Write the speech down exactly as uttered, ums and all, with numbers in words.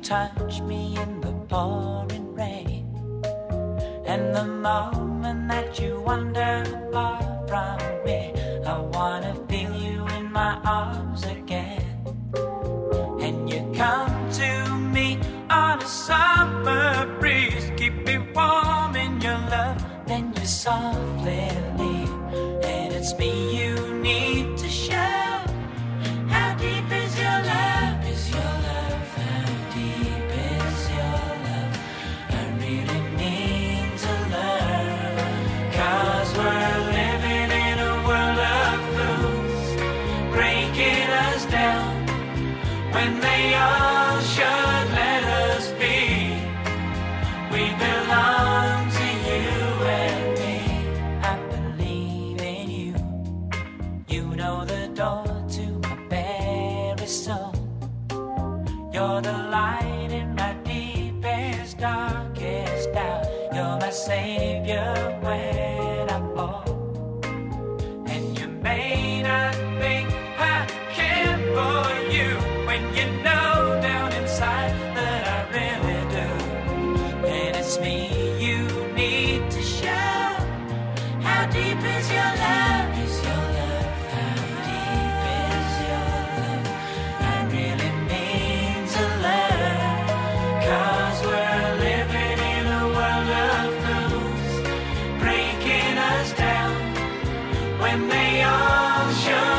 touch me in the pouring rain, and the moment that you wander far from me, I wanna feel you in my arms again. And you come to me on a summer breeze, keep me warm in your love, then you softly leave, and it's me you need to show. How deep is your love? Is your love? How deep is your love? I really need to learn, 'cause we're living in a world of fools, breaking us down when they all should let us be. We belong to you and me. I believe in you. You know the door to my very soul. You're the light in my deepest, darkest doubt. You're my savior when I fall. And you may not think I care for you, when you know down inside that I really do. And it's me you need to show. How deep is your love? Is your love? How deep is your love? I really mean to learn, 'cause we're living in a world of fools, breaking us down when they all should